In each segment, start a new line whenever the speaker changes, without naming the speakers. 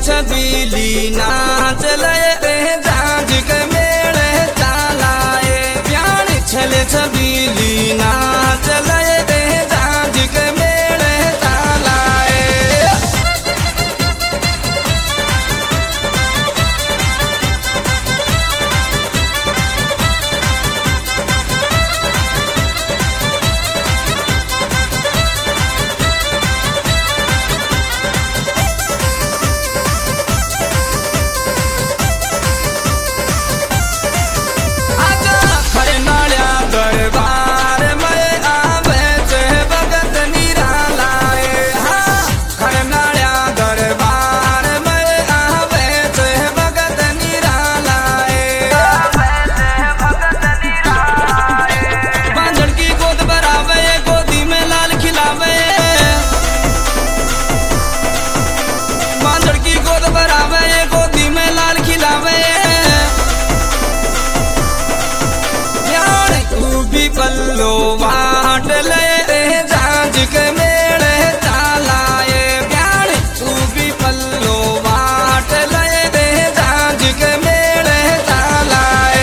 छबीली नाच लए जाज के मेले चालाए प्यार छले छबीली नाच लए जाज के मेले चालाए पल्लो वाट ले जाज के मेले चालाए प्यार तू भी पल्लो वाट ले जाज के मेले चालाए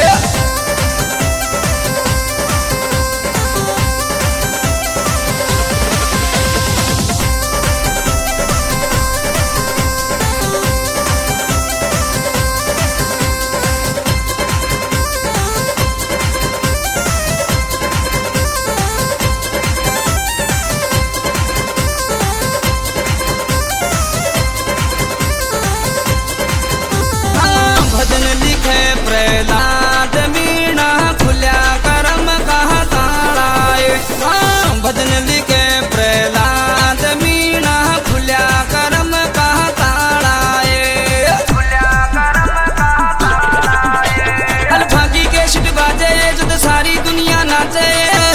भजन लिखे प्रहलाद मीणा खुल्या करम कहा ताड़ाए भजन लिखे प्रहलाद मीणा खुल्या करम कहा ताड़ाए अलफाकी के शिट बाजे जद सारी दुनिया नाचे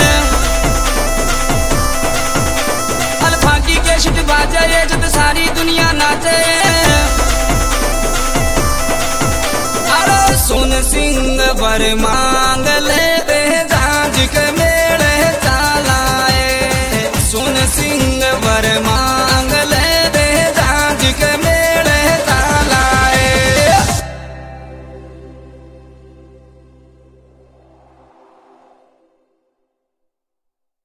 अलफाकी के शिट बाजे जद सारी दुनिया नाचे सोन सिंह वर्मा